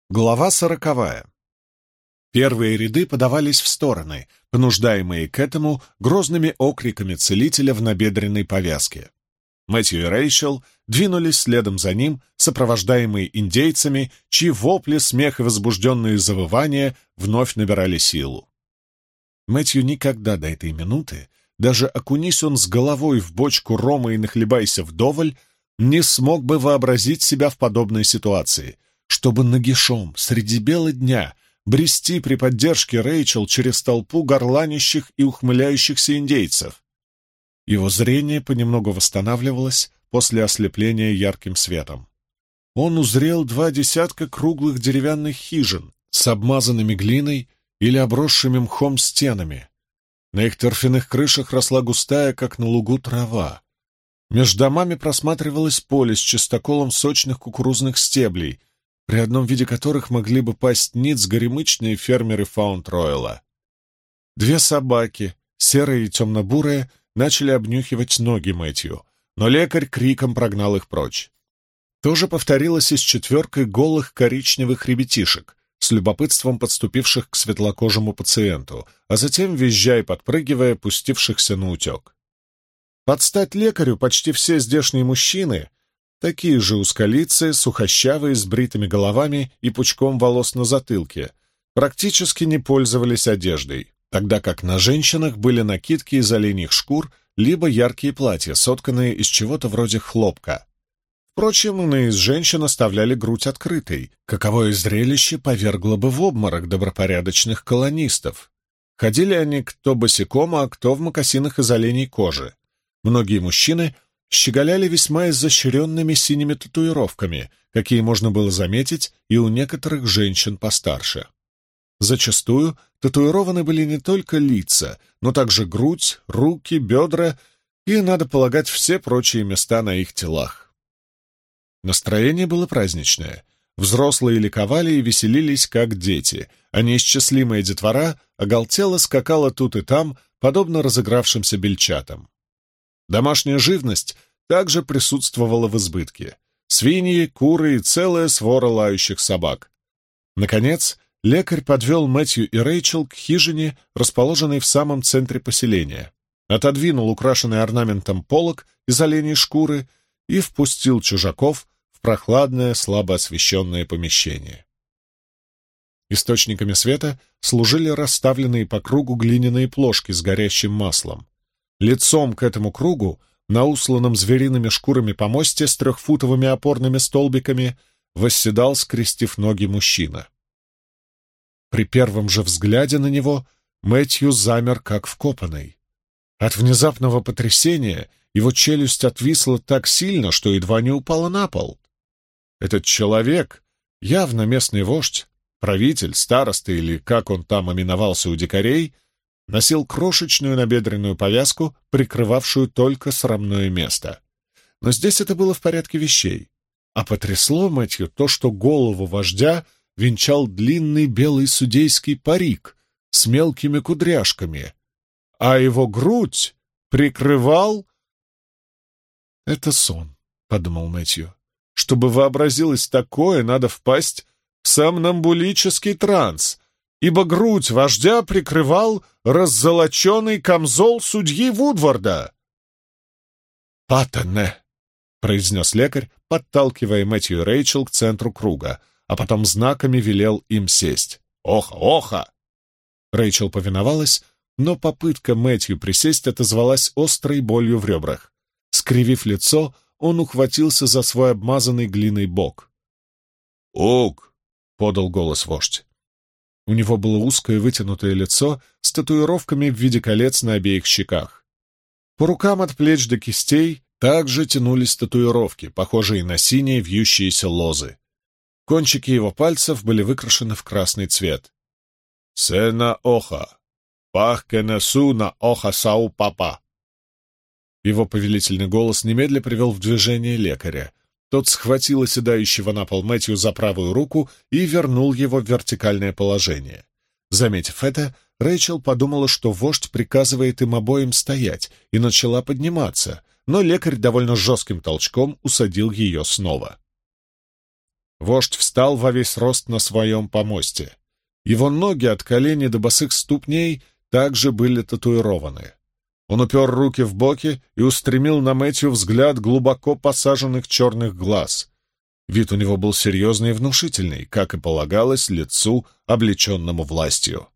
Глава 40. Первые ряды подавались в стороны, понуждаемые к этому грозными окриками целителя в набедренной повязке. Мэтью и Рэйчел двинулись следом за ним, сопровождаемые индейцами, чьи вопли, смех и возбужденные завывания вновь набирали силу. Мэтью никогда до этой минуты, даже окунись он с головой в бочку рома и нахлебайся вдоволь, не смог бы вообразить себя в подобной ситуации, чтобы нагишом среди бела дня брести при поддержке Рэйчел через толпу горланищих и ухмыляющихся индейцев. Его зрение понемногу восстанавливалось после ослепления ярким светом. Он узрел 20 круглых деревянных хижин с обмазанными глиной или обросшими мхом стенами. На их торфяных крышах росла густая, как на лугу, трава. Между домами просматривалось поле с чистоколом сочных кукурузных стеблей, при одном виде которых могли бы пасть ниц горемычные фермеры Фаунд-Ройла. 2 собаки, серые и темно-бурые, начали обнюхивать ноги Мэтью, но лекарь криком прогнал их прочь. То же повторилось и с 4 голых коричневых ребятишек, с любопытством подступивших к светлокожему пациенту, а затем, визжа и подпрыгивая, пустившихся на утек. Под стать лекарю почти все здешние мужчины, такие же узколицые, сухощавые, с бритыми головами и пучком волос на затылке, практически не пользовались одеждой, тогда как на женщинах были накидки из оленьих шкур либо яркие платья, сотканные из чего-то вроде хлопка. Впрочем, иные из женщин оставляли грудь открытой, каковое зрелище повергло бы в обморок добропорядочных колонистов. Ходили они кто босиком, а кто в мокасинах из оленей кожи. Многие мужчины щеголяли весьма изощренными синими татуировками, какие можно было заметить и у некоторых женщин постарше. Зачастую татуированы были не только лица, но также грудь, руки, бедра и, надо полагать, все прочие места на их телах. Настроение было праздничное. Взрослые ликовали и веселились, как дети, а неисчислимая детвора оголтело скакала тут и там, подобно разыгравшимся бельчатам. Домашняя живность также присутствовала в избытке. Свиньи, куры и целая свора лающих собак. Наконец, лекарь подвел Мэтью и Рэйчел к хижине, расположенной в самом центре поселения, отодвинул украшенный орнаментом полог из оленей шкуры и впустил чужаков в прохладное, слабо освещенное помещение. Источниками света служили расставленные по кругу глиняные плошки с горящим маслом. Лицом к этому кругу, на усланном звериными шкурами помосте с 3-футовыми опорными столбиками, восседал, скрестив ноги, мужчина. При первом же взгляде на него Мэтью замер, как вкопанный. От внезапного потрясения его челюсть отвисла так сильно, что едва не упала на пол. Этот человек, явно местный вождь, правитель, староста или как он там именовался у дикарей, носил крошечную набедренную повязку, прикрывавшую только срамное место. Но здесь это было в порядке вещей. А потрясло Мэтью то, что голову вождя венчал длинный белый судейский парик с мелкими кудряшками, а его грудь прикрывал... «Это сон», — подумал Мэтью. «Чтобы вообразилось такое, надо впасть в сомнамбулический транс, ибо грудь вождя прикрывал раззолоченный камзол судьи Вудварда». «Паттене», — произнес лекарь, подталкивая Мэтью и Рэйчел к центру круга, а потом знаками велел им сесть. «Оха, оха!» Рэйчел повиновалась, но попытка Мэтью присесть отозвалась острой болью в ребрах. Скривив лицо, он ухватился за свой обмазанный глиной бок. «Уг!» — подал голос вождь. У него было узкое вытянутое лицо с татуировками в виде колец на обеих щеках. По рукам от плеч до кистей также тянулись татуировки, похожие на синие вьющиеся лозы. Кончики его пальцев были выкрашены в красный цвет. «Сена оха! Пахкенесу на оха сау папа!» Его повелительный голос немедля привел в движение лекаря. Тот схватил оседающего на пол Мэтью за правую руку и вернул его в вертикальное положение. Заметив это, Рэйчел подумала, что вождь приказывает им обоим стоять, и начала подниматься, но лекарь довольно жестким толчком усадил ее снова. Вождь встал во весь рост на своем помосте. Его ноги от коленей до босых ступней также были татуированы. Он упер руки в боки и устремил на Мэтью взгляд глубоко посаженных черных глаз. Вид у него был серьезный и внушительный, как и полагалось лицу, облеченному властью.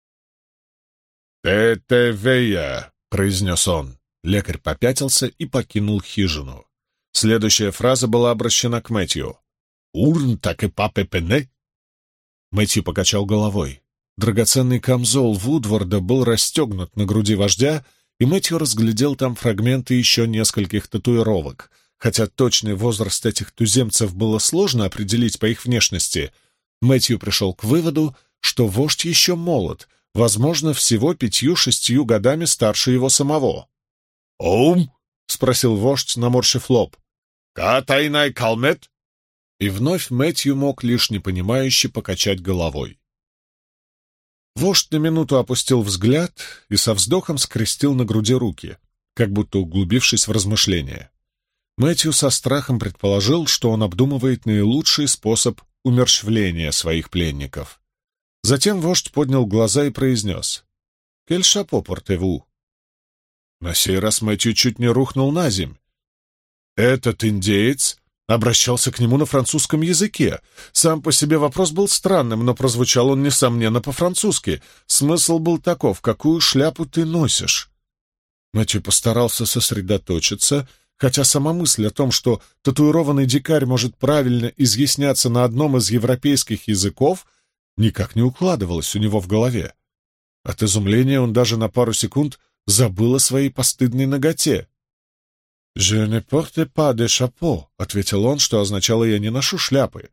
«Тетевея», — произнес он. Лекарь попятился и покинул хижину. Следующая фраза была обращена к Мэтью. «Урн так и папе пене?» Мэтью покачал головой. Драгоценный камзол Вудворда был расстегнут на груди вождя, и Мэтью разглядел там фрагменты еще нескольких татуировок. Хотя точный возраст этих туземцев было сложно определить по их внешности, Мэтью пришел к выводу, что вождь еще молод, возможно, всего 5-6 годами старше его самого. «Оум?» — спросил вождь, наморщив лоб. «Катайнай калмет?» И вновь Мэтью мог лишь непонимающе покачать головой. Вождь на минуту опустил взгляд и со вздохом скрестил на груди руки, как будто углубившись в размышления. Мэтью со страхом предположил, что он обдумывает наилучший способ умерщвления своих пленников. Затем вождь поднял глаза и произнес: «Кель шапо портеву?» На сей раз Мэтью чуть не рухнул на земь. Этот индеец обращался к нему на французском языке. Сам по себе вопрос был странным, но прозвучал он, несомненно, по-французски. Смысл был таков: «Какую шляпу ты носишь?» Мэтью постарался сосредоточиться, хотя сама мысль о том, что татуированный дикарь может правильно изъясняться на одном из европейских языков, никак не укладывалась у него в голове. От изумления он даже на пару секунд забыл о своей постыдной наготе. «Je ne porte pas de chapeau», — ответил он, что означало «я не ношу шляпы».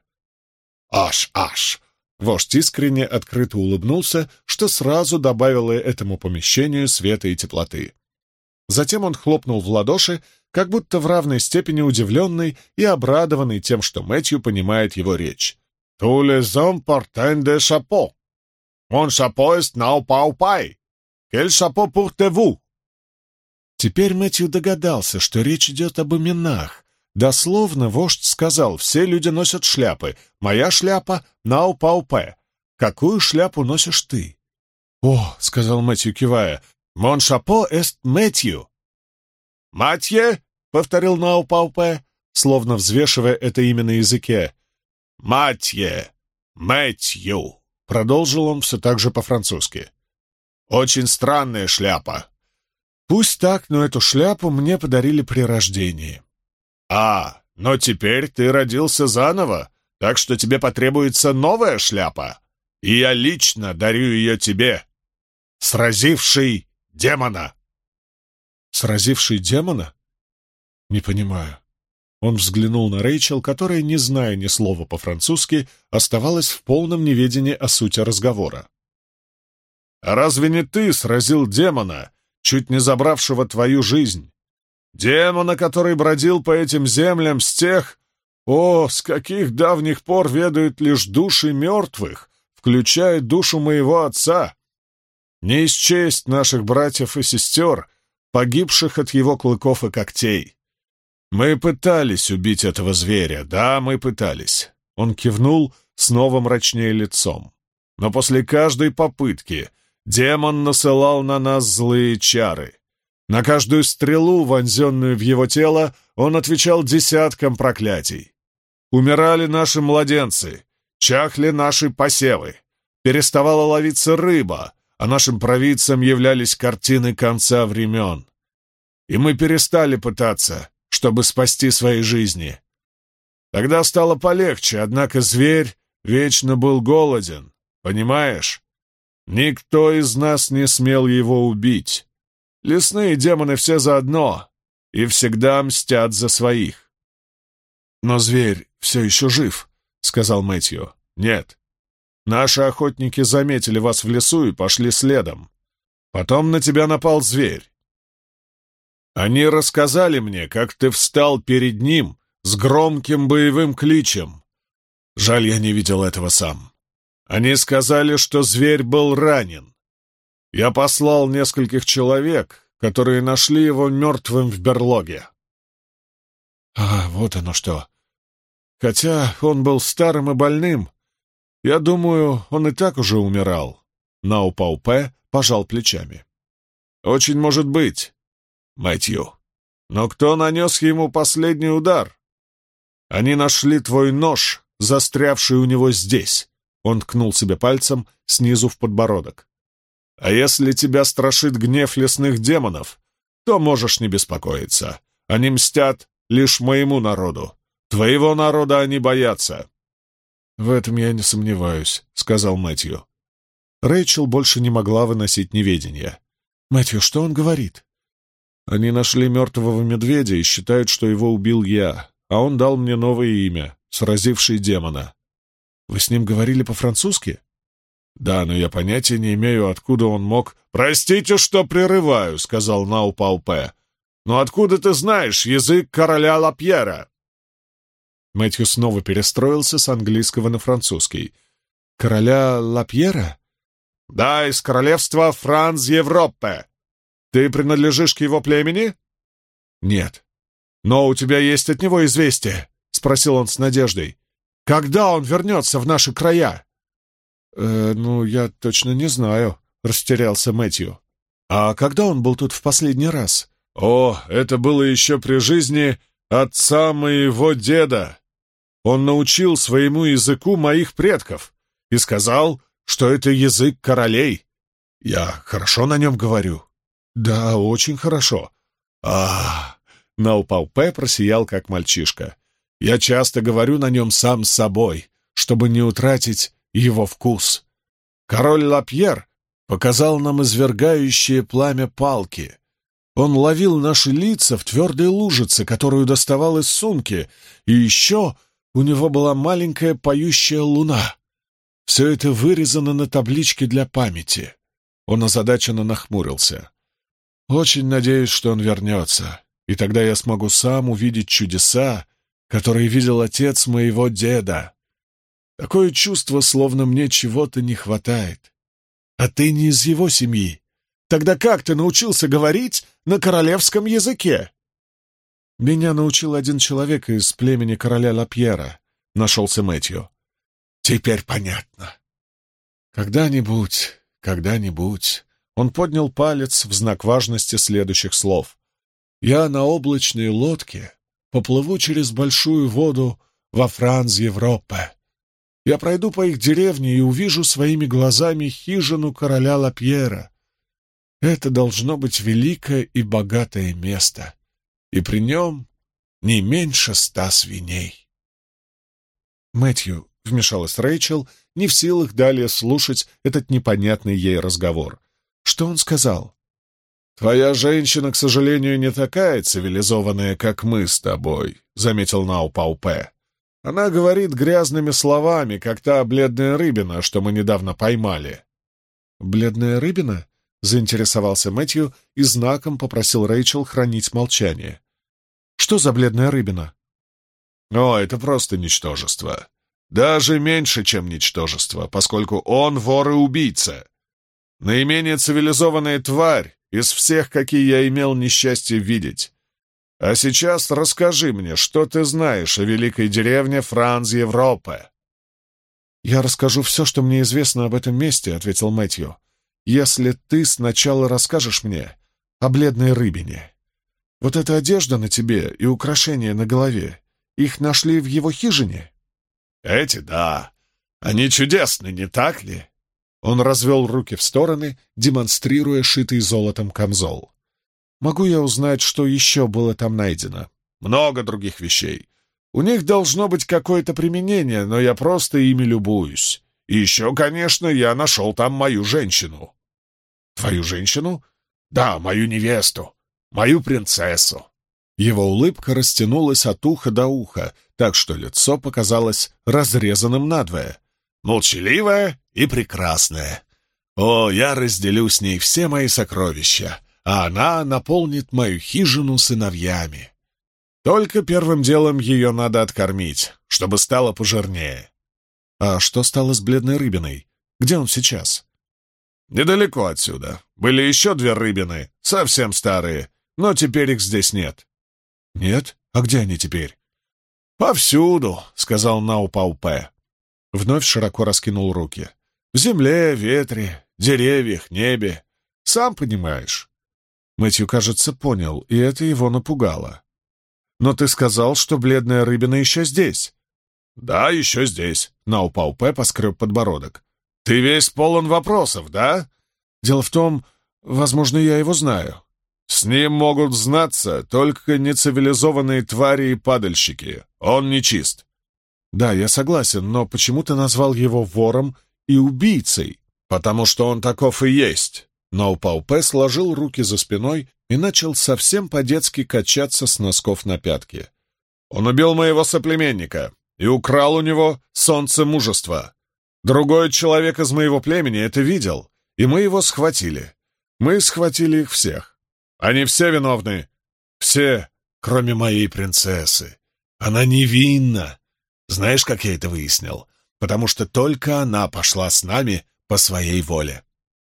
«Аш!» Вождь искренне открыто улыбнулся, что сразу добавило этому помещению света и теплоты. Затем он хлопнул в ладоши, как будто в равной степени удивленный и обрадованный тем, что Мэтью понимает его речь. «Tous les hommes portent des chapeaux. Mon chapeau est now pau-пай. Quel chapeau portez-vous?» Теперь Мэтью догадался, что речь идет об именах. Дословно вождь сказал: «Все люди носят шляпы. Моя шляпа — нау-пау-пэ. Какую шляпу носишь ты?» «О», — сказал Мэтью, кивая, — «мон шапо эст Мэтью». «Матье?» — повторил нау-пау-пэ, словно взвешивая это имя на языке. «Матье! Мэтью!» — продолжил он все так же по-французски. «Очень странная шляпа». «Пусть так, но эту шляпу мне подарили при рождении». Но теперь ты родился заново, так что тебе потребуется новая шляпа, и я лично дарю ее тебе, сразивший демона». «Сразивший демона?» «Не понимаю». Он взглянул на Рэйчел, которая, не зная ни слова по-французски, оставалась в полном неведении о сути разговора. «А разве не ты сразил демона, чуть не забравшего твою жизнь? Демона, который бродил по этим землям с тех, с каких давних пор ведают лишь души мертвых, включая душу моего отца. Не исчесть наших братьев и сестер, погибших от его клыков и когтей. Мы пытались убить этого зверя, да, мы пытались». Он кивнул снова мрачнее лицом. «Но после каждой попытки демон насылал на нас злые чары. На каждую стрелу, вонзенную в его тело, он отвечал десяткам проклятий. Умирали наши младенцы, чахли наши посевы, переставала ловиться рыба, а нашим провидцам являлись картины конца времен. И мы перестали пытаться, чтобы спасти свои жизни. Тогда стало полегче, однако зверь вечно был голоден, понимаешь? Никто из нас не смел его убить. Лесные демоны все заодно и всегда мстят за своих». «Но зверь все еще жив», — сказал Мэтью. «Нет. Наши охотники заметили вас в лесу и пошли следом. Потом на тебя напал зверь. Они рассказали мне, как ты встал перед ним с громким боевым кличем. Жаль, я не видел этого сам. Они сказали, что зверь был ранен. Я послал нескольких человек, которые нашли его мертвым в берлоге». «Вот оно что. Хотя он был старым и больным. Я думаю, он и так уже умирал. Наупаупе пожал плечами. Очень может быть, Мэтью. Но кто нанес ему последний удар? Они нашли твой нож, застрявший у него здесь. Он ткнул себе пальцем снизу в подбородок. А если тебя страшит гнев лесных демонов, то можешь не беспокоиться. Они мстят лишь моему народу. Твоего народа они боятся. В этом я не сомневаюсь, сказал Мэтью. Рэйчел больше не могла выносить неведения. Мэтью, что он говорит? Они нашли мертвого медведя и считают, что его убил я, а он дал мне новое имя, сразивший демона. Вы с ним говорили по-французски? Да, но я понятия не имею, откуда он мог... Простите, что прерываю, сказал Наупаупе. Но откуда ты знаешь язык короля Лапьера? Мэтью снова перестроился с английского на французский. Короля Лапьера? Да, из королевства Франц-Европе. Ты принадлежишь к его племени? Нет. Но у тебя есть от него известие? Спросил он с надеждой. Когда он вернется в наши края? Ну, я точно не знаю, растерялся Мэтью. А когда он был тут в последний раз? О, это было еще при жизни отца моего деда. Он научил своему языку моих предков и сказал, что это язык королей. Я хорошо на нем говорю. Да, очень хорошо. Наупаупе просиял, как мальчишка. Я часто говорю на нем сам с собой, чтобы не утратить его вкус. Король Лапьер показал нам извергающее пламя палки. Он ловил наши лица в твердой лужице, которую доставал из сумки, и еще у него была маленькая поющая луна. Все это вырезано на табличке для памяти. Он озадаченно нахмурился. Очень надеюсь, что он вернется, и тогда я смогу сам увидеть чудеса, которые видел отец моего деда. Такое чувство, словно мне чего-то не хватает. А ты не из его семьи. Тогда как ты научился говорить на королевском языке? Меня научил один человек из племени короля Лапьера, нашелся Мэтью. Теперь понятно. Когда-нибудь. Он поднял палец в знак важности следующих слов. Я на облачной лодке поплыву через большую воду во Франц-Европе. Я пройду по их деревне и увижу своими глазами хижину короля Лапьера. Это должно быть великое и богатое место, и при нем не меньше 100 свиней. Мэтью, — вмешалась Рэйчел, не в силах далее слушать этот непонятный ей разговор. Что он сказал? «Твоя женщина, к сожалению, не такая цивилизованная, как мы с тобой», — заметил Наупаупе. «Она говорит грязными словами, как та бледная рыбина, что мы недавно поймали». «Бледная рыбина?» — заинтересовался Мэтью и знаком попросил Рэйчел хранить молчание. «Что за бледная рыбина?» «О, это просто ничтожество. Даже меньше, чем ничтожество, поскольку он вор и убийца. Наименее цивилизованная тварь из всех, какие я имел несчастье видеть. А сейчас расскажи мне, что ты знаешь о великой деревне Франц-Европе». «Я расскажу все, что мне известно об этом месте», — ответил Мэтью, «если ты сначала расскажешь мне о бледной рыбине. Вот эта одежда на тебе и украшения на голове, их нашли в его хижине?» «Эти, да. Они чудесны, не так ли?» Он развел руки в стороны, демонстрируя шитый золотом камзол. «Могу я узнать, что еще было там найдено?» «Много других вещей. У них должно быть какое-то применение, но я просто ими любуюсь. И еще, конечно, я нашел там мою женщину». «Твою женщину?» «Да, мою невесту, мою принцессу». Его улыбка растянулась от уха до уха, так что лицо показалось разрезанным надвое. «Молчаливая и прекрасная. О, я разделю с ней все мои сокровища, а она наполнит мою хижину сыновьями. Только первым делом ее надо откормить, чтобы стало пожирнее». «А что стало с бледной рыбиной? Где он сейчас?» «Недалеко отсюда. Были еще 2 рыбины, совсем старые, но теперь их здесь нет». «Нет? А где они теперь?» «Повсюду», — сказал Наупаупе. Вновь широко раскинул руки. «В земле, ветре, деревьях, небе. Сам понимаешь». Мэтью, кажется, понял, и это его напугало. «Но ты сказал, что бледная рыбина еще здесь». «Да, еще здесь», — Наупаупе поскреб подбородок. «Ты весь полон вопросов, да?» «Дело в том, возможно, я его знаю». «С ним могут знаться только нецивилизованные твари и падальщики. Он нечист». «Да, я согласен, но почему ты назвал его вором и убийцей?» «Потому что он таков и есть». Наупаупе сложил руки за спиной и начал совсем по-детски качаться с носков на пятки. «Он убил моего соплеменника и украл у него солнце мужества. Другой человек из моего племени это видел, и мы его схватили. Мы схватили их всех. Они все виновны. Все, кроме моей принцессы. Она невинна. Знаешь, как я это выяснил? Потому что только она пошла с нами по своей воле».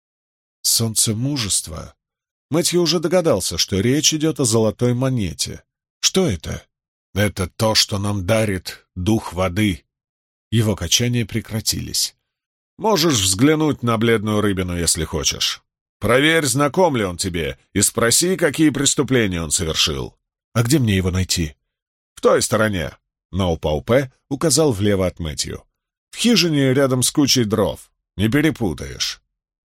«Солнце мужества». Мэтью уже догадался, что речь идет о золотой монете. Что это? «Это то, что нам дарит дух воды». Его качания прекратились. «Можешь взглянуть на бледную рыбину, если хочешь. Проверь, знаком ли он тебе, и спроси, какие преступления он совершил». «А где мне его найти?» «В той стороне». Наупаупе указал влево от Мэтью. «В хижине рядом с кучей дров. Не перепутаешь».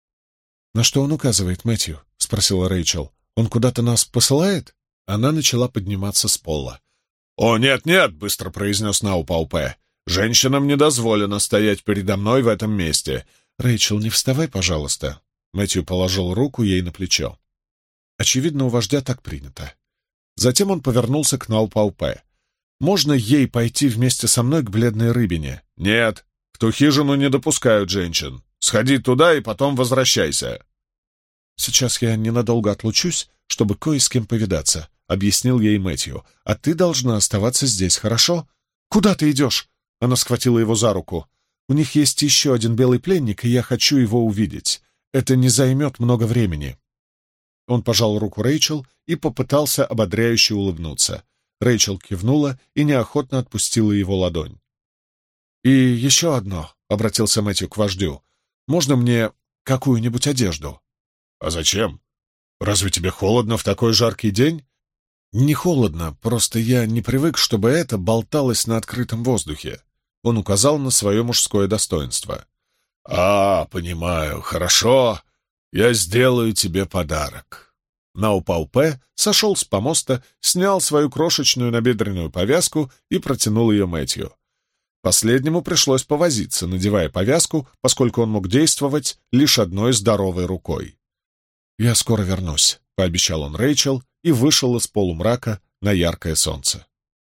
«На что он указывает, Мэтью?» — спросила Рэйчел. «Он куда-то нас посылает?» Она начала подниматься с пола. «О, нет-нет!» — быстро произнес Наупаупе. «Женщинам не дозволено стоять передо мной в этом месте. Рэйчел, не вставай, пожалуйста». Мэтью положил руку ей на плечо. Очевидно, у вождя так принято. Затем он повернулся к Наупаупе. «Можно ей пойти вместе со мной к бледной рыбине?» «Нет, в ту хижину не допускают женщин. Сходи туда и потом возвращайся». «Сейчас я ненадолго отлучусь, чтобы кое с кем повидаться», — объяснил ей Мэтью. «А ты должна оставаться здесь, хорошо?» «Куда ты идешь?» — она схватила его за руку. «У них есть еще один белый пленник, и я хочу его увидеть. Это не займет много времени». Он пожал руку Рэйчел и попытался ободряюще улыбнуться. Рэйчел кивнула и неохотно отпустила его ладонь. «И еще одно», — обратился Мэтью к вождю. «Можно мне какую-нибудь одежду?» «А зачем? Разве тебе холодно в такой жаркий день?» «Не холодно, просто я не привык, чтобы это болталось на открытом воздухе». Он указал на свое мужское достоинство. «А, понимаю, хорошо. Я сделаю тебе подарок». Наупаупе сошел с помоста, снял свою крошечную набедренную повязку и протянул ее Мэтью. Последнему пришлось повозиться, надевая повязку, поскольку он мог действовать лишь одной здоровой рукой. «Я скоро вернусь», — пообещал он Рэйчел и вышел из полумрака на яркое солнце.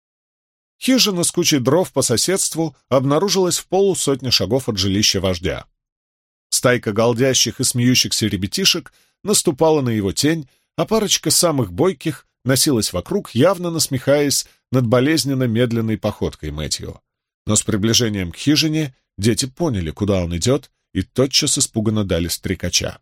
Хижина с кучей дров по соседству обнаружилась в полусотни шагов от жилища вождя. Стайка галдящих и смеющихся ребятишек наступала на его тень, а парочка самых бойких носилась вокруг, явно насмехаясь над болезненно медленной походкой Мэтью. Но с приближением к хижине дети поняли, куда он идет, и тотчас испуганно дали стрекача.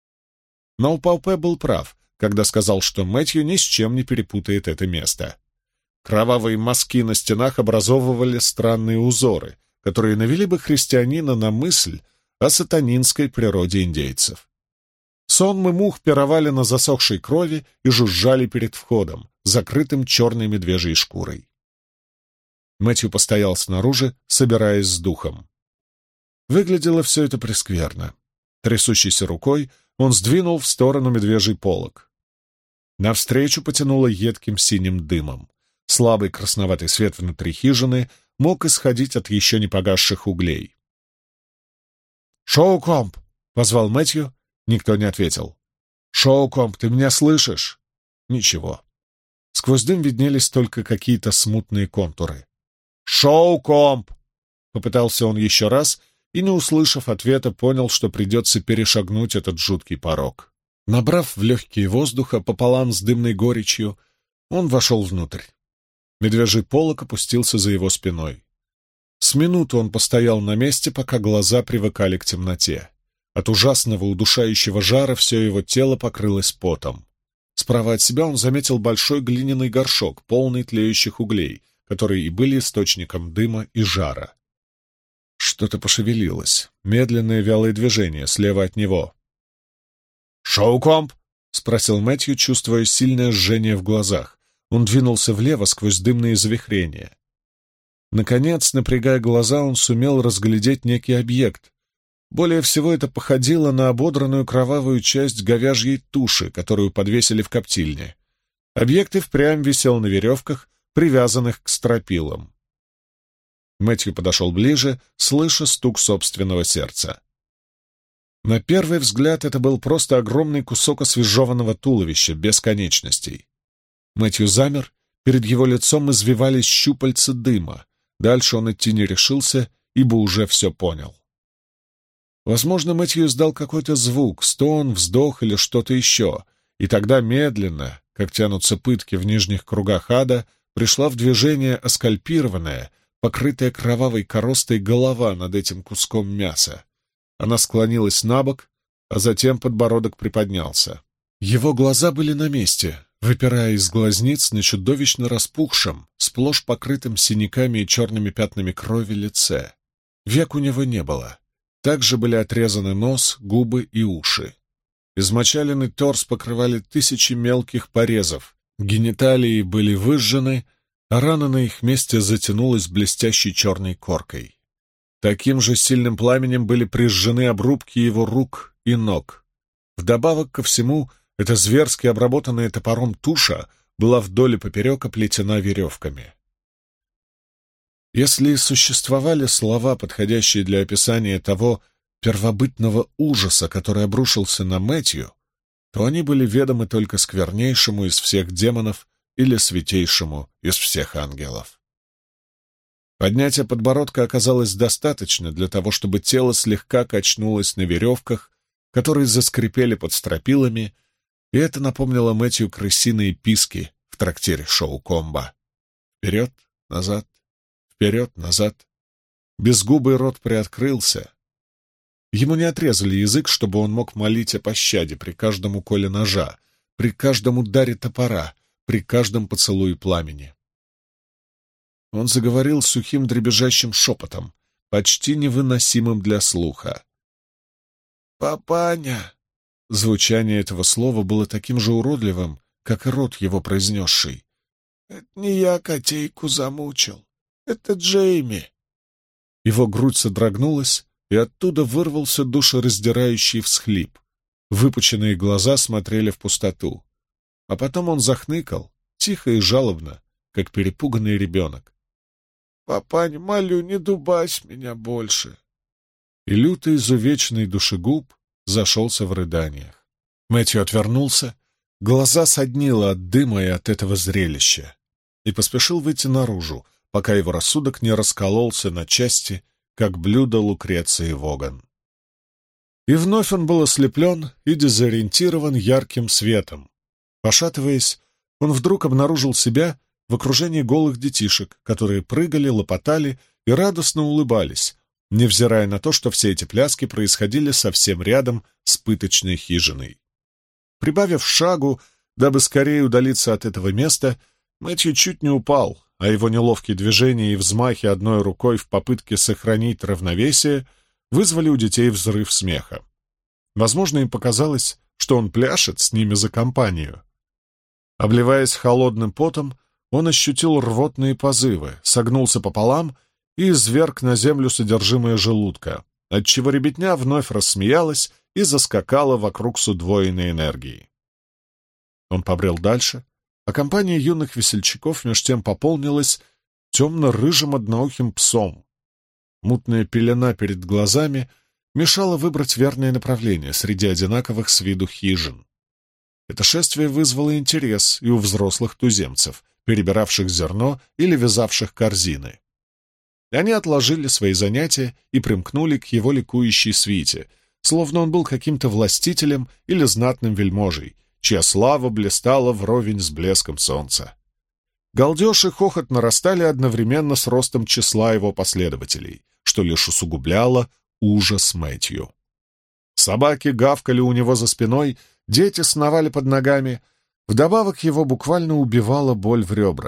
Наупаупе был прав, когда сказал, что Мэтью ни с чем не перепутает это место. Кровавые мазки на стенах образовывали странные узоры, которые навели бы христианина на мысль о сатанинской природе индейцев. Сонмы мух пировали на засохшей крови и жужжали перед входом, закрытым черной медвежьей шкурой. Мэтью постоял снаружи, собираясь с духом. Выглядело все это прескверно. Трясущейся рукой он сдвинул в сторону медвежий полог. Навстречу потянуло едким синим дымом. Слабый красноватый свет внутри хижины мог исходить от еще не погасших углей. «Шоукомп!» — позвал Мэтью. Никто не ответил. «Шоукомп, ты меня слышишь?» Ничего. Сквозь дым виднелись только какие-то смутные контуры. «Шоукомп!» — попытался он еще раз, и, не услышав ответа, понял, что придется перешагнуть этот жуткий порог. Набрав в легкие воздуха пополам с дымной горечью, он вошел внутрь. Медвежий полог опустился за его спиной. С минуту он постоял на месте, пока глаза привыкали к темноте. От ужасного удушающего жара все его тело покрылось потом. Справа от себя он заметил большой глиняный горшок, полный тлеющих углей, которые и были источником дыма и жара. Что-то пошевелилось, медленное вялое движение слева от него. «Шоукомб?» — спросил Мэтью, чувствуя сильное жжение в глазах. Он двинулся влево сквозь дымные завихрения. Наконец, напрягая глаза, он сумел разглядеть некий объект. Более всего это походило на ободранную кровавую часть говяжьей туши, которую подвесили в коптильне. Объект и впрямь висел на веревках, привязанных к стропилам. Мэтью подошел ближе, слыша стук собственного сердца. На первый взгляд это был просто огромный кусок освежеванного туловища, без конечностей. Мэтью замер, перед его лицом извивались щупальца дыма. Дальше он идти не решился, ибо уже все понял. Возможно, Мэтью издал какой-то звук, стон, вздох или что-то еще, и тогда медленно, как тянутся пытки в нижних кругах ада, пришла в движение оскальпированная, покрытая кровавой коростой голова над этим куском мяса. Она склонилась набок, а затем подбородок приподнялся. Его глаза были на месте, выпирая из глазниц на чудовищно распухшем, сплошь покрытым синяками и черными пятнами крови лице. Век у него не было. Также были отрезаны нос, губы и уши. Измочаленный торс покрывали тысячи мелких порезов, гениталии были выжжены, а рана на их месте затянулась блестящей черной коркой. Таким же сильным пламенем были прижжены обрубки его рук и ног. Вдобавок ко всему, эта зверски обработанная топором туша была вдоль и поперек оплетена веревками. Если существовали слова, подходящие для описания того первобытного ужаса, который обрушился на Мэтью, то они были ведомы только сквернейшему из всех демонов или святейшему из всех ангелов. Поднятие подбородка оказалось достаточно для того, чтобы тело слегка качнулось на веревках, которые заскрипели под стропилами, и это напомнило Мэтью крысиные писки в трактире Шоукомба. Вперед, назад, вперед, назад. Безгубый рот приоткрылся. Ему не отрезали язык, чтобы он мог молить о пощаде при каждом уколе ножа, при каждом ударе топора, при каждом поцелуе пламени. Он заговорил сухим дребезжащим шепотом, почти невыносимым для слуха. «Папаня!» Звучание этого слова было таким же уродливым, как и рот его произнесший. «Это не я котейку замучил, это Джейми!» Его грудь содрогнулась, и оттуда вырвался душераздирающий всхлип. Выпученные глаза смотрели в пустоту. А потом он захныкал, тихо и жалобно, как перепуганный ребенок. «Папань, молю, не дубась меня больше!» И лютый изувеченный душегуб зашелся в рыданиях. Мэтью отвернулся, глаза соднило от дыма и от этого зрелища, и поспешил выйти наружу, пока его рассудок не раскололся на части, как блюдо Лукреции Воган. И вновь он был ослеплен и дезориентирован ярким светом. Пошатываясь, он вдруг обнаружил себя в окружении голых детишек, которые прыгали, лопотали и радостно улыбались, невзирая на то, что все эти пляски происходили совсем рядом с пыточной хижиной. Прибавив шагу, дабы скорее удалиться от этого места, Мэтью чуть не упал, а его неловкие движения и взмахи одной рукой в попытке сохранить равновесие вызвали у детей взрыв смеха. Возможно, им показалось, что он пляшет с ними за компанию. Обливаясь холодным потом, он ощутил рвотные позывы, согнулся пополам и изверг на землю содержимое желудка, отчего ребятня вновь рассмеялась и заскакала вокруг с удвоенной энергией. Он побрел дальше, а компания юных весельчаков меж тем пополнилась темно-рыжим одноухим псом. Мутная пелена перед глазами мешала выбрать верное направление среди одинаковых с виду хижин. Это шествие вызвало интерес и у взрослых туземцев, перебиравших зерно или вязавших корзины. Они отложили свои занятия и примкнули к его ликующей свите, словно он был каким-то властителем или знатным вельможей, чья слава блистала вровень с блеском солнца. Галдеж и хохот нарастали одновременно с ростом числа его последователей, что лишь усугубляло ужас Мэтью. Собаки гавкали у него за спиной, дети сновали под ногами. Вдобавок его буквально убивала боль в ребрах.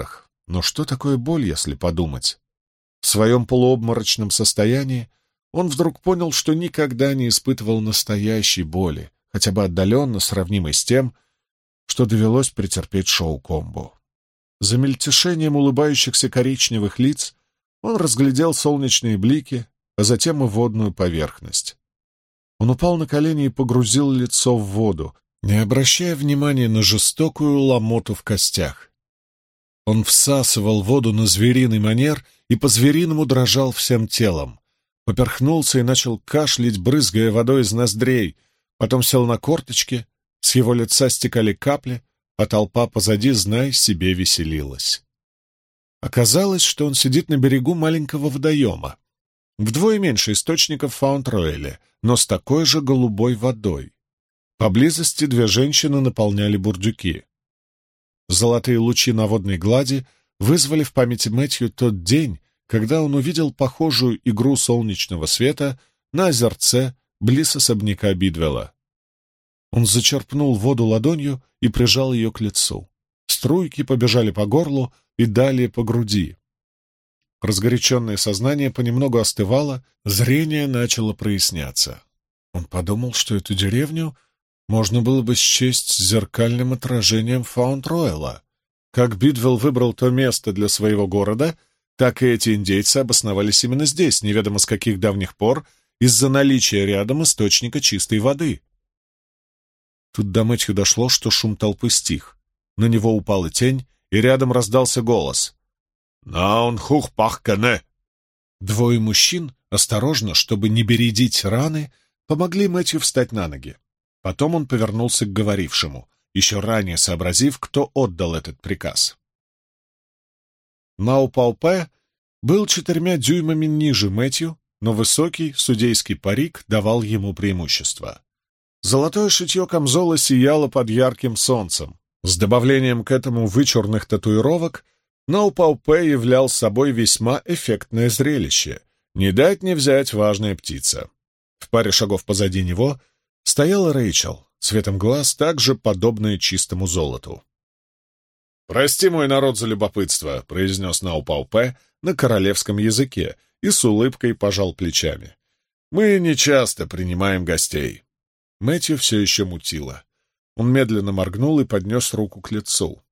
Но что такое боль, если подумать? В своем полуобморочном состоянии он вдруг понял, что никогда не испытывал настоящей боли, хотя бы отдаленно сравнимой с тем, что довелось претерпеть Шоу Комбу. За мельтешением улыбающихся коричневых лиц он разглядел солнечные блики, а затем и водную поверхность. Он упал на колени и погрузил лицо в воду, не обращая внимания на жестокую ломоту в костях. Он всасывал воду на звериный манер и по-звериному дрожал всем телом. Поперхнулся и начал кашлять, брызгая водой из ноздрей, потом сел на корточки, с его лица стекали капли, а толпа позади, знай, себе веселилась. Оказалось, что он сидит на берегу маленького водоема, вдвое меньше источников в Фаунд-Рояле, но с такой же голубой водой. Поблизости две женщины наполняли бурдюки. Золотые лучи на водной глади вызвали в памяти Мэтью тот день, когда он увидел похожую игру солнечного света на озерце близ особняка Бидвелла. Он зачерпнул воду ладонью и прижал ее к лицу. Струйки побежали по горлу и далее по груди. Разгоряченное сознание понемногу остывало, зрение начало проясняться. Он подумал, что эту деревню можно было бы счесть зеркальным отражением Фаунд-Рояла. Как Бидвелл выбрал то место для своего города, так и эти индейцы обосновались именно здесь, неведомо с каких давних пор, из-за наличия рядом источника чистой воды. Тут до Мэтью дошло, что шум толпы стих. На него упала тень, и рядом раздался голос. «Наун хух пах кане!» Двое мужчин, осторожно, чтобы не бередить раны, помогли Мэтью встать на ноги. Потом он повернулся к говорившему, еще ранее сообразив, кто отдал этот приказ. Нау-Пау-Пэ был 4 дюймами ниже Мэтью, но высокий судейский парик давал ему преимущество. Золотое шитье камзола сияло под ярким солнцем. С добавлением к этому вычурных татуировок Нау-Пау-Пэ являл собой весьма эффектное зрелище. Не дать не взять важная птица. В паре шагов позади него стояла Рэйчел, цветом глаз также подобная чистому золоту. «Прости, мой народ, за любопытство», — произнес Нау-Пау-Пэ на королевском языке и с улыбкой пожал плечами. «Мы нечасто принимаем гостей». Мэтью все еще мутило. Он медленно моргнул и поднес руку к лицу.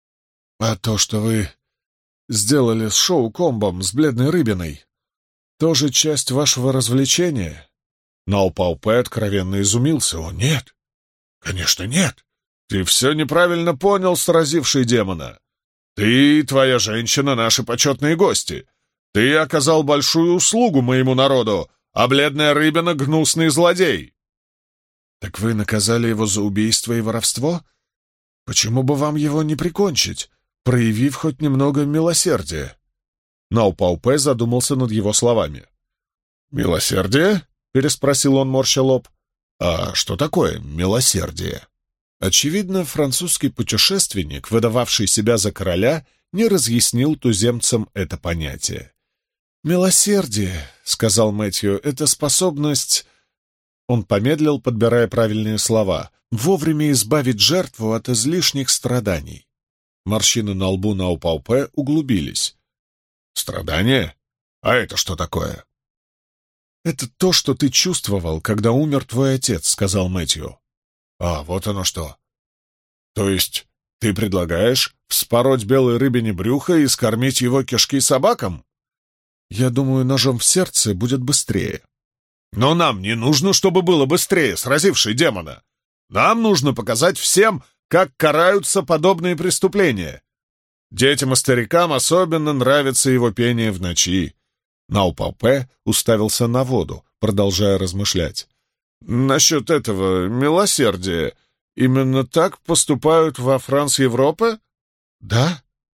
«А то, что вы сделали с шоу-комбом, с бледной рыбиной, тоже часть вашего развлечения?» Нау-Пау-Пэ откровенно изумился. «О, нет! Конечно, нет! Ты все неправильно понял, сразивший демона. Ты и твоя женщина — наши почетные гости. Ты оказал большую услугу моему народу, а бледная рыбина — гнусный злодей». «Так вы наказали его за убийство и воровство? Почему бы вам его не прикончить, проявив хоть немного милосердия?» Нау-Пау-Пэ задумался над его словами. «Милосердие?» — переспросил он, морща лоб. «А что такое милосердие?» Очевидно, французский путешественник, выдававший себя за короля, не разъяснил туземцам это понятие. «Милосердие», — сказал Мэтью, — «это способность...» Он помедлил, подбирая правильные слова. «Вовремя избавить жертву от излишних страданий». Морщины на лбу Нау-Пау-Пэ углубились. «Страдания? А это что такое?» «Это то, что ты чувствовал, когда умер твой отец», — сказал Мэтью. «А, вот оно что. То есть ты предлагаешь вспороть белой рыбине брюхо и скормить его кишки собакам?» «Я думаю, ножом в сердце будет быстрее». «Но нам не нужно, чтобы было быстрее, сразивший демона. Нам нужно показать всем, как караются подобные преступления. Детям и старикам особенно нравится его пение в ночи». Нау-Пау-Пэ уставился на воду, продолжая размышлять. «Насчет этого милосердия, именно так поступают во Франс-Европе?» «Да».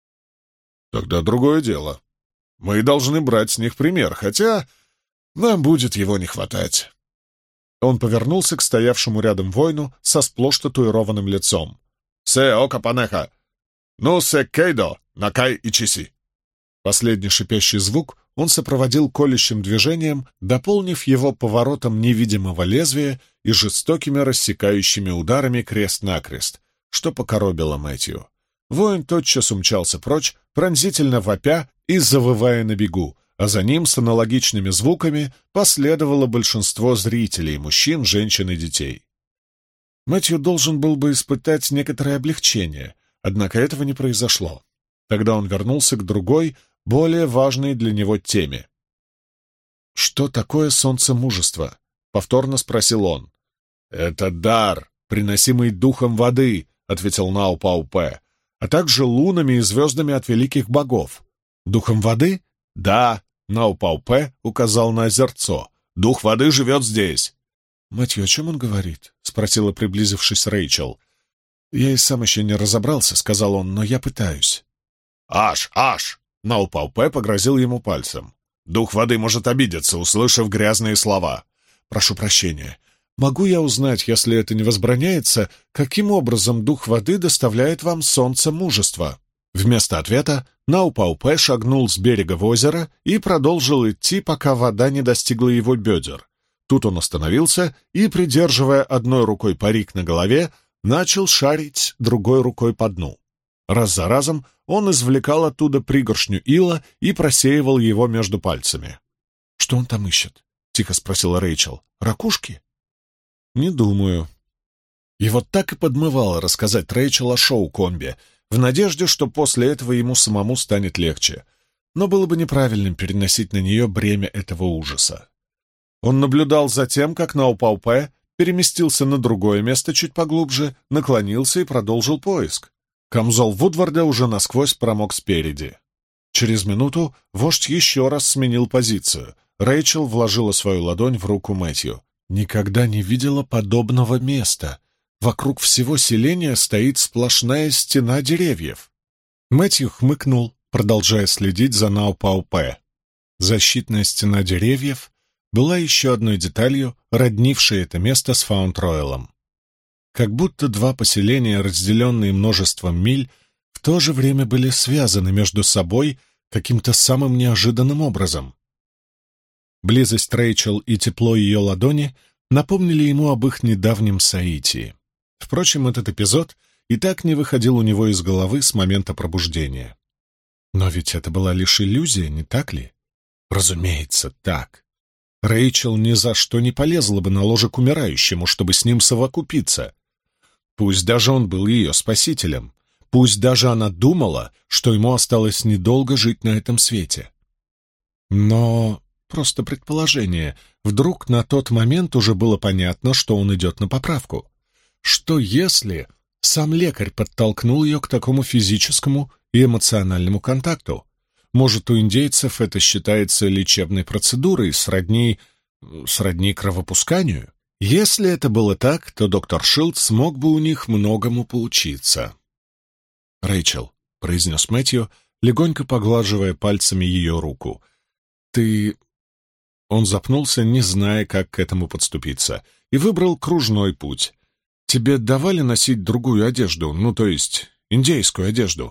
«Тогда другое дело. Мы должны брать с них пример, хотя нам будет его не хватать». Он повернулся к стоявшему рядом воину со сплошь татуированным лицом. «Се окапанеха! Ну се кейдо, накай и чиси!» Последний шипящий звук он сопроводил колющим движением, дополнив его поворотом невидимого лезвия и жестокими рассекающими ударами крест-накрест, что покоробило Мэтью. Воин тотчас умчался прочь, пронзительно вопя и завывая на бегу, а за ним с аналогичными звуками последовало большинство зрителей, мужчин, женщин и детей. Мэтью должен был бы испытать некоторое облегчение, однако этого не произошло. Тогда он вернулся к другой, более важной для него теме. «Что такое солнце мужества?» — повторно спросил он. «Это дар, приносимый духом воды», — ответил Нао-Пао-Пэ, «а также лунами и звездами от великих богов». «Духом воды?» «Да», — Нао-Пао-Пэ указал на озерцо. «Дух воды живет здесь». «Мэтью, о чем он говорит?» — спросила, приблизившись, Рэйчел. «Я и сам еще не разобрался», — сказал он, — «но я пытаюсь». «Аш! Нао-Пао-Пэ погрозил ему пальцем. «Дух воды может обидеться, услышав грязные слова». «Прошу прощения. Могу я узнать, если это не возбраняется, каким образом дух воды доставляет вам солнце мужества?» Вместо ответа Нао-Пао-Пэ шагнул с берега в озеро и продолжил идти, пока вода не достигла его бедер. Тут он остановился и, придерживая одной рукой парик на голове, начал шарить другой рукой по дну. Раз за разом он извлекал оттуда пригоршню ила и просеивал его между пальцами. «Что он там ищет?» — тихо спросила Рэйчел. «Ракушки?» «Не думаю». Его так и подмывало рассказать Рэйчел о шоу-комбе, в надежде, что после этого ему самому станет легче, но было бы неправильным переносить на нее бремя этого ужаса. Он наблюдал за тем, как Нао-Пао-Пэ переместился на другое место чуть поглубже, наклонился и продолжил поиск. Камзол Вудварда уже насквозь промок спереди. Через минуту вождь еще раз сменил позицию. Рэйчел вложила свою ладонь в руку Мэтью. Никогда не видела подобного места. Вокруг всего селения стоит сплошная стена деревьев. Мэтью хмыкнул, продолжая следить за Нао-Пао-Пэ. Защитная стена деревьев была еще одной деталью, роднившей это место с Фаунд-Роялом. Как будто два поселения, разделенные множеством миль, в то же время были связаны между собой каким-то самым неожиданным образом. Близость Рэйчел и тепло ее ладони напомнили ему об их недавнем соитии. Впрочем, этот эпизод и так не выходил у него из головы с момента пробуждения. Но ведь это была лишь иллюзия, не так ли? Разумеется, так. Рэйчел ни за что не полезла бы на ложе к умирающему, чтобы с ним совокупиться. Пусть даже он был ее спасителем, пусть даже она думала, что ему осталось недолго жить на этом свете. Но просто предположение. Вдруг на тот момент уже было понятно, что он идет на поправку. Что если сам лекарь подтолкнул ее к такому физическому и эмоциональному контакту? Может, у индейцев это считается лечебной процедурой, сродни кровопусканию? Если это было так, то доктор Шилд смог бы у них многому поучиться. «Рэйчел», — произнес Мэтью, легонько поглаживая пальцами ее руку, — «ты...» Он запнулся, не зная, как к этому подступиться, и выбрал кружной путь. «Тебе давали носить другую одежду, ну, то есть индейскую одежду?»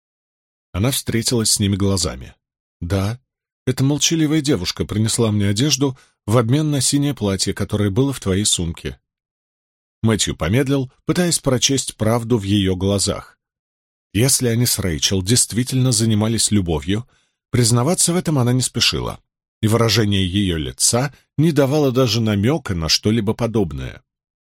Она встретилась с ними глазами. «Да, эта молчаливая девушка принесла мне одежду в обмен на синее платье, которое было в твоей сумке». Мэтью помедлил, пытаясь прочесть правду в ее глазах. Если они с Рэйчел действительно занимались любовью, признаваться в этом она не спешила, и выражение ее лица не давало даже намека на что-либо подобное.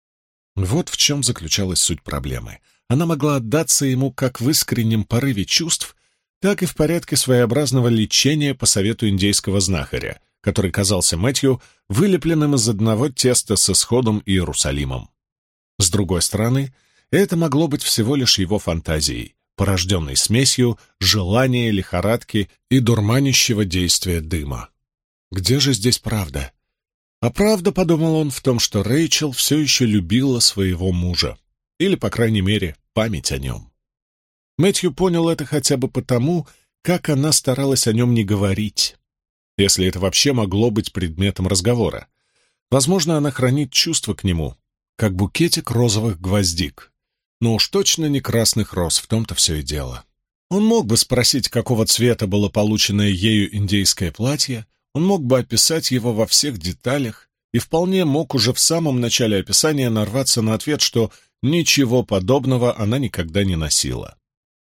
Вот в чем заключалась суть проблемы. Она могла отдаться ему как в искреннем порыве чувств, так и в порядке своеобразного лечения по совету индейского знахаря, который казался Мэтью вылепленным из одного теста с Исходом и Иерусалимом. С другой стороны, это могло быть всего лишь его фантазией, порожденной смесью желания, лихорадки и дурманящего действия дыма. Где же здесь правда? А правда, подумал он, в том, что Рэйчел все еще любила своего мужа, или, по крайней мере, память о нем. Мэтью понял это хотя бы потому, как она старалась о нем не говорить, если это вообще могло быть предметом разговора. Возможно, она хранит чувства к нему, как букетик розовых гвоздик, но уж точно не красных роз, в том-то все и дело. Он мог бы спросить, какого цвета было полученное ею индейское платье, он мог бы описать его во всех деталях и вполне мог уже в самом начале описания нарваться на ответ, что ничего подобного она никогда не носила.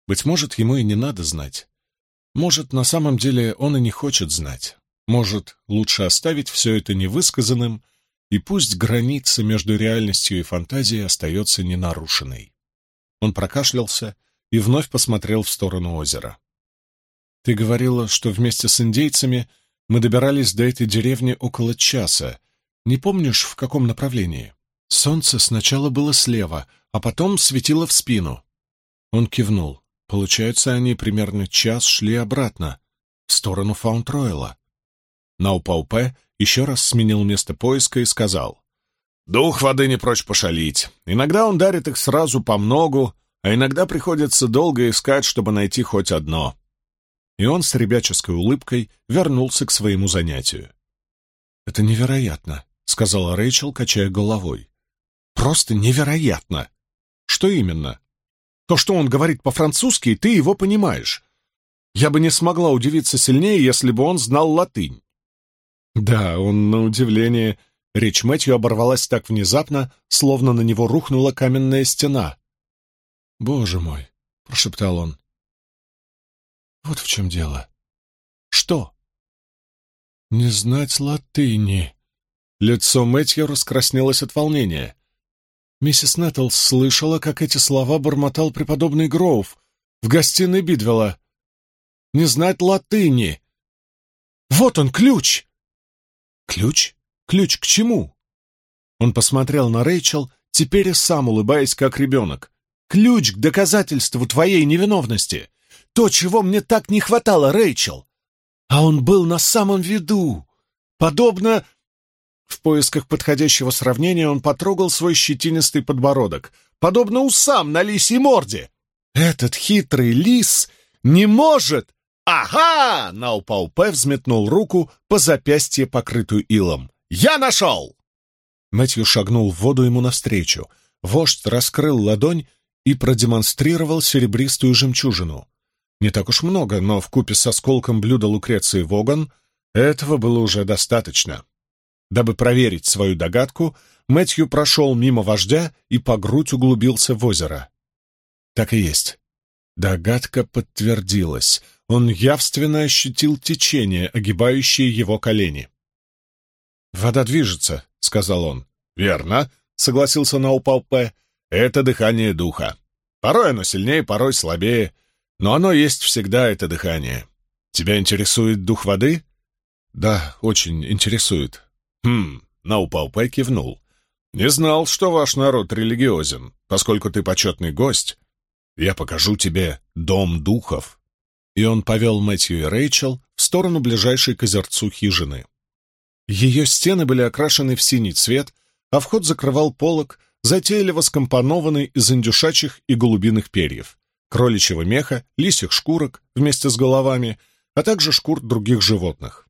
Быть может, ему и не надо знать. Может, на самом деле он и не хочет знать. Может, лучше оставить все это невысказанным, и пусть граница между реальностью и фантазией остается ненарушенной. Он прокашлялся и вновь посмотрел в сторону озера. «Ты говорила, что вместе с индейцами мы добирались до этой деревни около часа. Не помнишь, в каком направлении? Солнце сначала было слева, а потом светило в спину». Он кивнул. Получается, они примерно час шли обратно, в сторону Фаунд-Ройла. Наупаупе еще раз сменил место поиска и сказал: «Дух воды не прочь пошалить. Иногда он дарит их сразу по многу, а иногда приходится долго искать, чтобы найти хоть одно». И он с ребяческой улыбкой вернулся к своему занятию. «Это невероятно», — сказала Рэйчел, качая головой. «Просто невероятно!» «Что именно?» «То, что он говорит по-французски, и ты его понимаешь. Я бы не смогла удивиться сильнее, если бы он знал латынь». Да, он, на удивление... Речь Мэтью оборвалась так внезапно, словно на него рухнула каменная стена. «Боже мой!» — прошептал он. «Вот в чем дело». «Что?» «Не знать латыни». Лицо Мэтью раскраснелось от волнения. Миссис Нэттлс слышала, как эти слова бормотал преподобный Гроув в гостиной Бидвелла. «Не знать латыни». «Вот он, ключ!» «Ключ? Ключ к чему?» Он посмотрел на Рэйчел, теперь и сам улыбаясь, как ребенок. «Ключ к доказательству твоей невиновности! То, чего мне так не хватало, Рэйчел! А он был на самом виду! Подобно...» В поисках подходящего сравнения он потрогал свой щетинистый подбородок. «Подобно усам на лисьей морде! Этот хитрый лис не может...» «Ага!» — Наупаупе взметнул руку по запястье, покрытую илом. «Я нашел!» Мэтью шагнул в воду ему навстречу. Вождь раскрыл ладонь и продемонстрировал серебристую жемчужину. Не так уж много, но вкупе с осколком блюда Лукреции Воган этого было уже достаточно. Дабы проверить свою догадку, Мэтью прошел мимо вождя и по грудь углубился в озеро. Так и есть. Догадка подтвердилась. Он явственно ощутил течение, огибающее его колени. «Вода движется», — сказал он. «Верно», — согласился Наупаупе. «Это дыхание духа. Порой оно сильнее, порой слабее, но оно есть всегда, это дыхание. Тебя интересует дух воды?» «Да, очень интересует». Наупаупе кивнул. «Не знал, что ваш народ религиозен. Поскольку ты почетный гость, я покажу тебе дом духов». И он повел Мэтью и Рэйчел в сторону ближайшей к озерцу хижины. Ее стены были окрашены в синий цвет, а вход закрывал полог, затейливо скомпонованный из индюшачьих и голубиных перьев, кроличьего меха, лисьих шкурок вместе с головами, а также шкур других животных.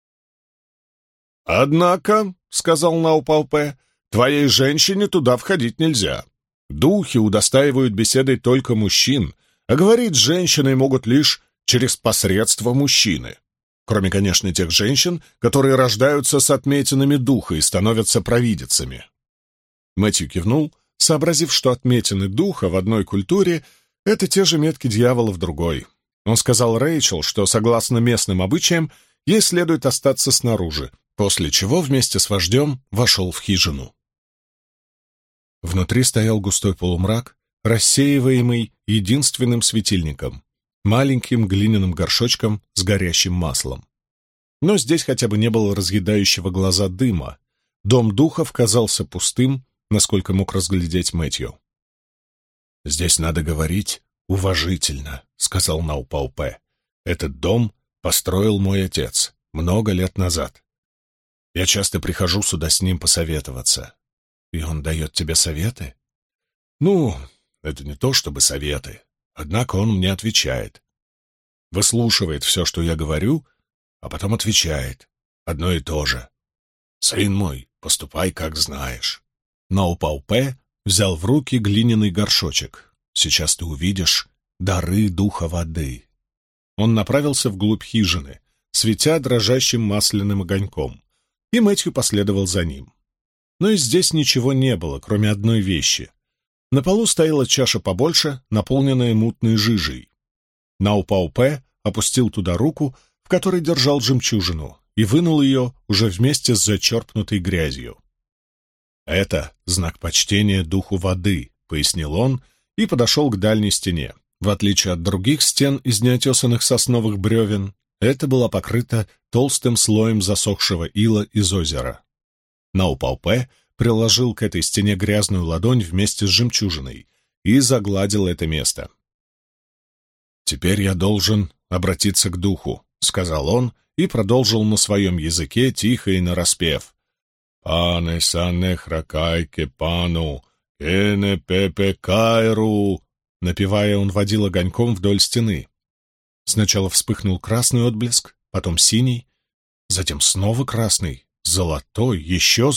«Однако», — сказал Наупаупе, — «твоей женщине туда входить нельзя. Духи удостаивают беседой только мужчин, а говорить с женщиной могут лишь через посредство мужчины. Кроме, конечно, тех женщин, которые рождаются с отметинами духа и становятся провидицами». Мэтью кивнул, сообразив, что отметины духа в одной культуре — это те же метки дьявола в другой. Он сказал Рэйчел, что, согласно местным обычаям, ей следует остаться снаружи, после чего вместе с вождем вошел в хижину. Внутри стоял густой полумрак, рассеиваемый единственным светильником — маленьким глиняным горшочком с горящим маслом. Но здесь хотя бы не было разъедающего глаза дыма. Дом духов казался пустым, насколько мог разглядеть Мэтью. «Здесь надо говорить уважительно», — сказал Наупаупе. «Этот дом построил мой отец много лет назад. Я часто прихожу сюда с ним посоветоваться. И он дает тебе советы?» «Ну, это не то чтобы советы. Однако он мне отвечает. Выслушивает все, что я говорю, а потом отвечает. Одно и то же. Сын мой, поступай, как знаешь». Наупаупе взял в руки глиняный горшочек. «Сейчас ты увидишь дары духа воды». Он направился вглубь хижины, светя дрожащим масляным огоньком, и Мэтью последовал за ним. Но и здесь ничего не было, кроме одной вещи. На полу стояла чаша побольше, наполненная мутной жижей. Наупаупе опустил туда руку, в которой держал жемчужину, и вынул ее уже вместе с зачерпнутой грязью. «Это знак почтения духу воды», — пояснил он, и подошел к дальней стене. В отличие от других стен из неотесанных сосновых бревен, это была покрыта толстым слоем засохшего ила из озера. Наупаупе приложил к этой стене грязную ладонь вместе с жемчужиной и загладил это место. «Теперь я должен обратиться к духу», — сказал он и продолжил на своем языке тихо и нараспев. «Пане сане хракайке пану, эне пепе кайру». Напевая, он водил огоньком вдоль стены. Сначала вспыхнул красный отблеск, потом синий, затем снова красный, золотой, еще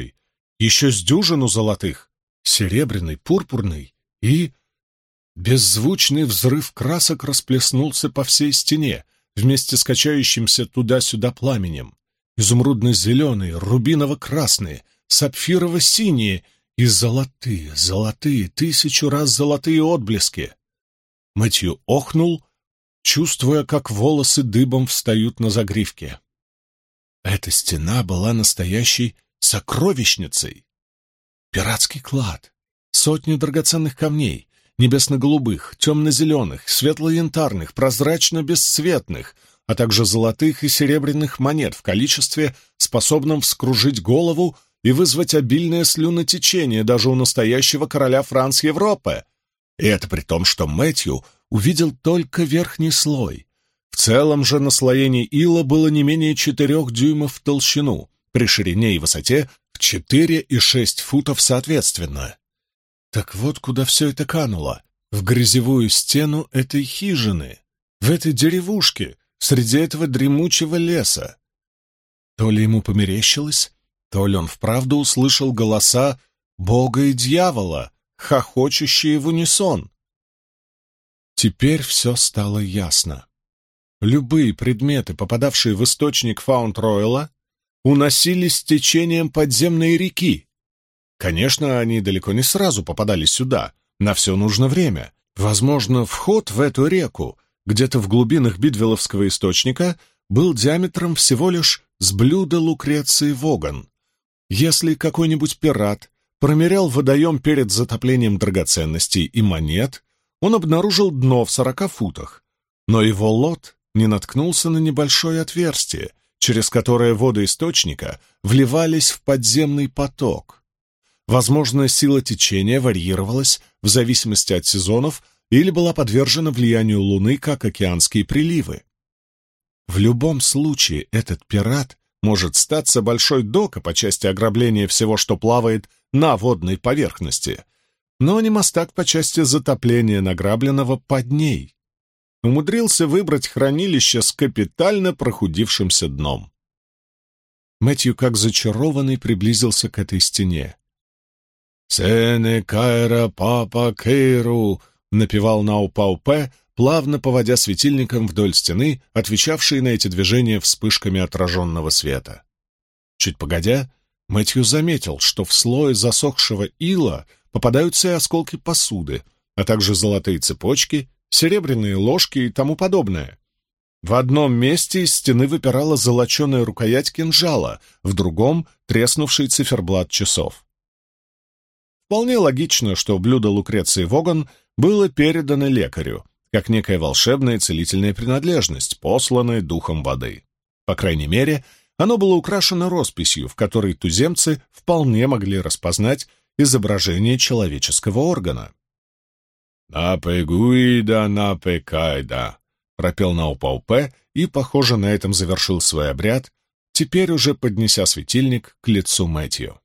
с дюжину золотых, серебряный, пурпурный, и... Беззвучный взрыв красок расплеснулся по всей стене, вместе с качающимся туда-сюда пламенем. Изумрудно-зеленые, рубиново-красные, сапфирово-синие и золотые, 1000 раз золотые отблески. Мэтью охнул, чувствуя, как волосы дыбом встают на загривке. Эта стена была настоящей сокровищницей. Пиратский клад, сотни драгоценных камней, небесно-голубых, темно-зеленых, светло-янтарных, прозрачно-бесцветных, а также золотых и серебряных монет в количестве, способном вскружить голову и вызвать обильное слюнотечение даже у настоящего короля Франц Европы. И это при том, что Мэтью увидел только верхний слой. В целом же наслоение ила было не менее 4 дюймов в толщину, при ширине и высоте в 4 и 6 футов соответственно. Так вот куда все это кануло, в грязевую стену этой хижины, в этой деревушке, среди этого дремучего леса. То ли ему померещилось, то ли он вправду услышал голоса Бога и дьявола, хохочущие в унисон. Теперь все стало ясно. Любые предметы, попадавшие в источник Фаунд-Ройла, уносились течением подземной реки. Конечно, они далеко не сразу попадали сюда, на все нужно время. Возможно, вход в эту реку, где-то в глубинах Бидвелловского источника, был диаметром всего лишь с блюда Лукреции Воган. Если какой-нибудь пират промерял водоем перед затоплением драгоценностей и монет, он обнаружил дно в 40 футах, но его лот не наткнулся на небольшое отверстие, через которое воды источника вливались в подземный поток. Возможно, сила течения варьировалась в зависимости от сезонов или была подвержена влиянию Луны, как океанские приливы. В любом случае, этот пират может статься большой дока по части ограбления всего, что плавает на водной поверхности, но не мастак по части затопления награбленного под ней. Умудрился выбрать хранилище с капитально прохудившимся дном. Мэтью, как зачарованный, приблизился к этой стене. «Сене кайра папа кейру», — напевал Наупаупе, плавно поводя светильником вдоль стены, отвечавшей на эти движения вспышками отраженного света. Чуть погодя, Мэтью заметил, что в слой засохшего ила попадаются и осколки посуды, а также золотые цепочки, серебряные ложки и тому подобное. В одном месте из стены выпирала золоченая рукоять кинжала, в другом — треснувший циферблат часов. Вполне логично, что блюдо Лукреции Воган было передано лекарю, как некая волшебная целительная принадлежность, посланная духом воды. По крайней мере, оно было украшено росписью, в которой туземцы вполне могли распознать изображение человеческого органа. «Напе гуида, напе кайда», — пропел Наупаупе и, похоже, на этом завершил свой обряд, теперь уже поднеся светильник к лицу Мэтью.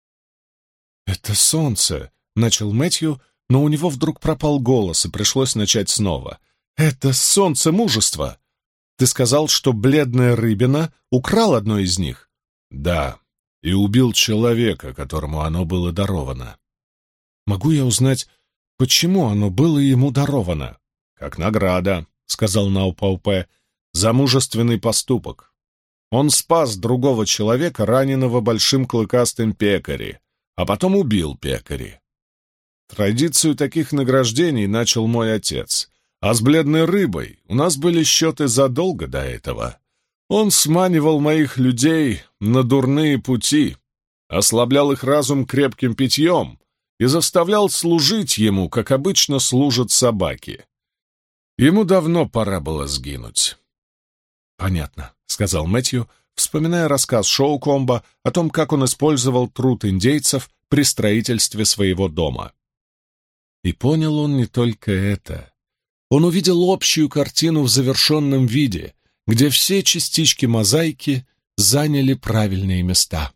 «Это солнце», — начал Мэтью, но у него вдруг пропал голос, и пришлось начать снова. «Это солнце мужества! Ты сказал, что бледная рыбина украл одно из них?» «Да, и убил человека, которому оно было даровано». «Могу я узнать, почему оно было ему даровано?» «Как награда», — сказал Наупаупе, — «за мужественный поступок. Он спас другого человека, раненого большим клыкастым пекари, а потом убил пекари. Традицию таких награждений начал мой отец, а с бледной рыбой у нас были счеты задолго до этого. Он сманивал моих людей на дурные пути, ослаблял их разум крепким питьем и заставлял служить ему, как обычно служат собаки. Ему давно пора было сгинуть. «Понятно», — сказал Мэтью, вспоминая рассказ Шоукомба о том, как он использовал труд индейцев при строительстве своего дома. И понял он не только это. Он увидел общую картину в завершенном виде, где все частички мозаики заняли правильные места.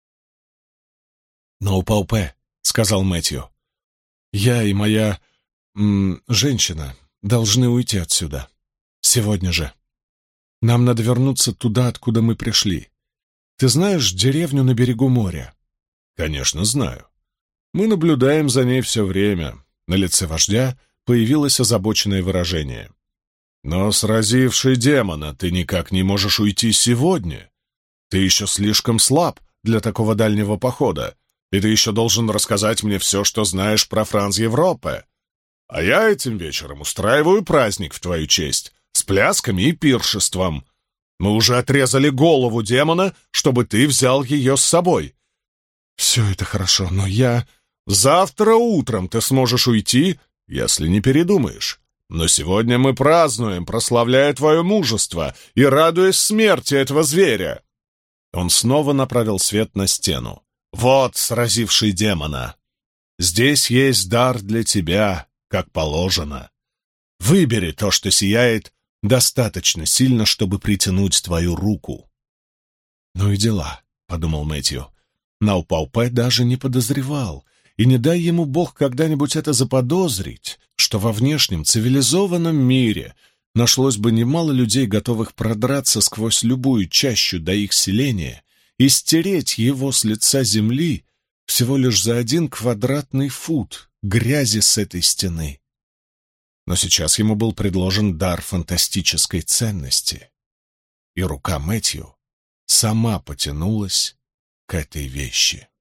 «Ноупаупе», — сказал Мэтью, — «я и моя... женщина должны уйти отсюда. Сегодня же. Нам надо вернуться туда, откуда мы пришли. Ты знаешь деревню на берегу моря?» «Конечно, знаю. Мы наблюдаем за ней все время». На лице вождя появилось озабоченное выражение. «Но, сразивший демона, ты никак не можешь уйти сегодня. Ты еще слишком слаб для такого дальнего похода, и ты еще должен рассказать мне все, что знаешь про Франц Европе. А я этим вечером устраиваю праздник в твою честь с плясками и пиршеством. Мы уже отрезали голову демона, чтобы ты взял ее с собой». «Все это хорошо, но я...» «Завтра утром ты сможешь уйти, если не передумаешь. Но сегодня мы празднуем, прославляя твое мужество и радуясь смерти этого зверя». Он снова направил свет на стену. «Вот, сразивший демона, здесь есть дар для тебя, как положено. Выбери то, что сияет достаточно сильно, чтобы притянуть твою руку». «Ну и дела», — подумал Мэтью. Наупаупе даже не подозревал, и не дай ему Бог когда-нибудь это заподозрить, что во внешнем цивилизованном мире нашлось бы немало людей, готовых продраться сквозь любую чащу до их селения и стереть его с лица земли всего лишь за 1 квадратный фут грязи с этой стены. Но сейчас ему был предложен дар фантастической ценности, и рука Мэтью сама потянулась к этой вещи.